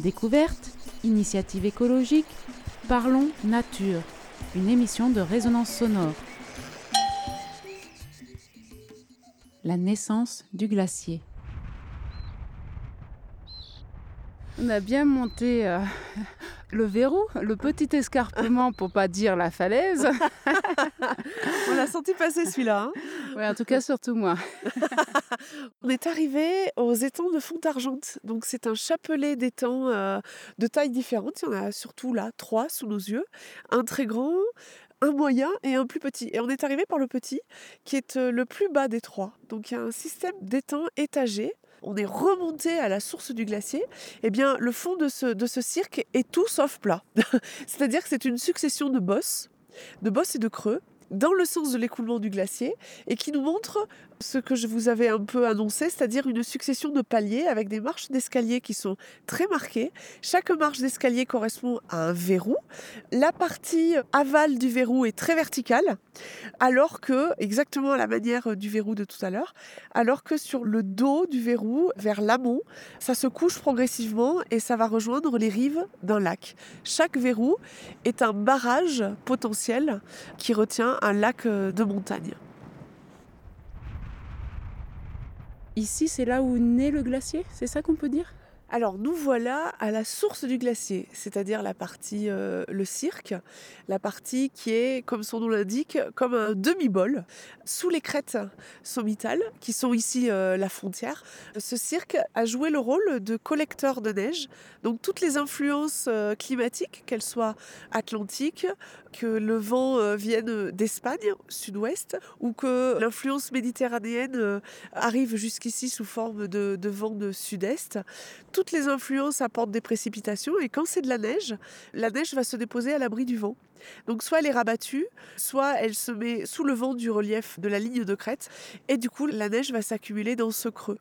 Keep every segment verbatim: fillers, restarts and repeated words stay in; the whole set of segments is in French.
Découverte, initiative écologique, parlons nature, une émission de résonance sonore. La naissance du glacier. On a bien monté euh, le verrou, le petit escarpement pour pas dire la falaise. On l'a senti passer celui-là. Hein ouais, en tout cas, surtout moi. On est arrivé aux étangs de Fontargente. Donc c'est un chapelet d'étangs euh, de tailles différentes. Il y en a surtout là trois sous nos yeux. Un très grand, un moyen et un plus petit. Et on est arrivé par le petit qui est euh, le plus bas des trois. Donc il y a un système d'étangs étagés. On est remonté à la source du glacier. Eh bien, le fond de ce, de ce cirque est tout sauf plat. C'est-à-dire que c'est une succession de bosses, de bosses et de creux, dans le sens de l'écoulement du glacier, et qui nous montre ce que je vous avais un peu annoncé, c'est-à-dire une succession de paliers avec des marches d'escalier qui sont très marquées. Chaque marche d'escalier correspond à un verrou. La partie aval du verrou est très verticale, alors que, exactement à la manière du verrou de tout à l'heure, alors que sur le dos du verrou, vers l'amont, ça se couche progressivement et ça va rejoindre les rives d'un lac. Chaque verrou est un barrage potentiel qui retient un lac de montagne. Ici, c'est là où naît le glacier, c'est ça qu'on peut dire ? Alors nous voilà à la source du glacier, c'est-à-dire la partie, euh, le cirque, la partie qui est, comme son nom l'indique, comme un demi-bol, sous les crêtes sommitales, qui sont ici euh, la frontière. Ce cirque a joué le rôle de collecteur de neige, donc toutes les influences euh, climatiques, qu'elles soient atlantiques, que le vent euh, vienne d'Espagne, sud-ouest, ou que l'influence méditerranéenne euh, arrive jusqu'ici sous forme de, de vent de sud-est. Toutes les influences apportent des précipitations et quand c'est de la neige, la neige va se déposer à l'abri du vent. Donc soit elle est rabattue, soit elle se met sous le vent du relief de la ligne de crête et du coup la neige va s'accumuler dans ce creux.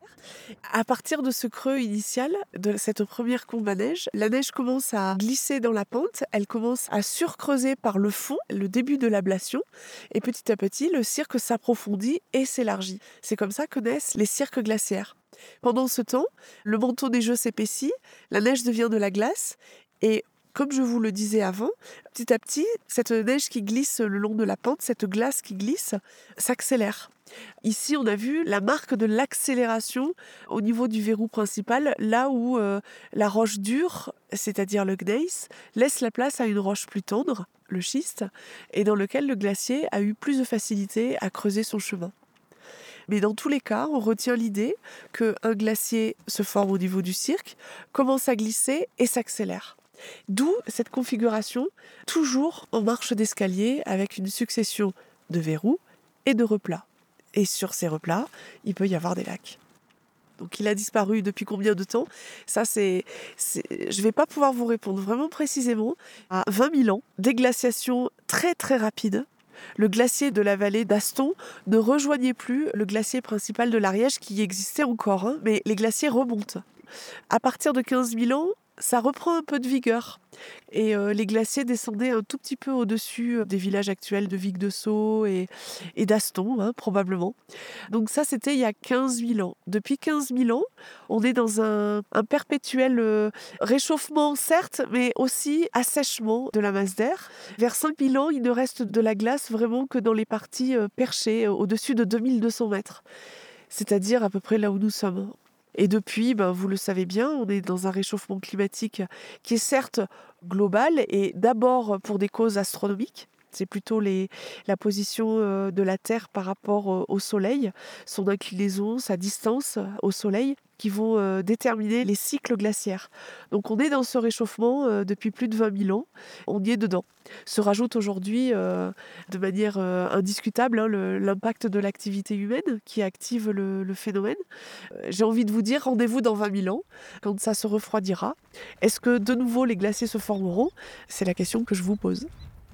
À partir de ce creux initial, de cette première combe à neige, la neige commence à glisser dans la pente, elle commence à surcreuser par le fond, le début de l'ablation, et petit à petit le cirque s'approfondit et s'élargit. C'est comme ça que naissent les cirques glaciaires. Pendant ce temps, le manteau neigeux s'épaissit, la neige devient de la glace et comme je vous le disais avant, petit à petit, cette neige qui glisse le long de la pente, cette glace qui glisse, s'accélère. Ici, on a vu la marque de l'accélération au niveau du verrou principal, là où euh, la roche dure, c'est-à-dire le gneiss, laisse la place à une roche plus tendre, le schiste, et dans lequel le glacier a eu plus de facilité à creuser son chemin. Mais dans tous les cas, on retient l'idée qu'un glacier se forme au niveau du cirque, commence à glisser et s'accélère. D'où cette configuration, toujours en marche d'escalier, avec une succession de verrous et de replats. Et sur ces replats, il peut y avoir des lacs. Donc il a disparu depuis combien de temps ? Ça, c'est, c'est, je ne vais pas pouvoir vous répondre vraiment précisément. À vingt mille ans, des glaciations très très rapides. Le glacier de la vallée d'Aston ne rejoignait plus le glacier principal de l'Ariège qui existait encore, hein, mais les glaciers remontent. À partir de quinze mille ans, ça reprend un peu de vigueur. Et euh, les glaciers descendaient un tout petit peu au-dessus des villages actuels de Vic-de-Sceaux et, et d'Aston, hein, probablement. Donc ça, c'était il y a quinze mille ans. Depuis quinze mille ans, on est dans un, un perpétuel euh, réchauffement, certes, mais aussi assèchement de la masse d'air. Vers cinq mille ans, il ne reste de la glace vraiment que dans les parties euh, perchées, euh, au-dessus de deux mille deux cents mètres. C'est-à-dire à peu près là où nous sommes. Et depuis, ben, vous le savez bien, on est dans un réchauffement climatique qui est certes global et d'abord pour des causes astronomiques. C'est plutôt les, la position euh, de la Terre par rapport euh, au Soleil, son inclinaison, sa distance au Soleil, qui vont euh, déterminer les cycles glaciaires. Donc on est dans ce réchauffement euh, depuis plus de vingt mille ans, on y est dedans. Se rajoute aujourd'hui euh, de manière euh, indiscutable hein, le, l'impact de l'activité humaine qui active le, le phénomène. Euh, j'ai envie de vous dire, rendez-vous dans vingt mille ans, quand ça se refroidira. Est-ce que de nouveau les glaciers se formeront ? C'est la question que je vous pose.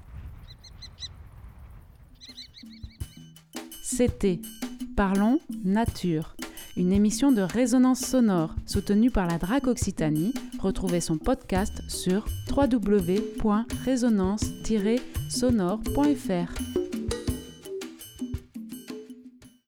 C'était Parlons Nature, une émission de résonance sonore soutenue par la D R A C Occitanie. Retrouvez son podcast sur w w w point résonance tiret sonore point f r.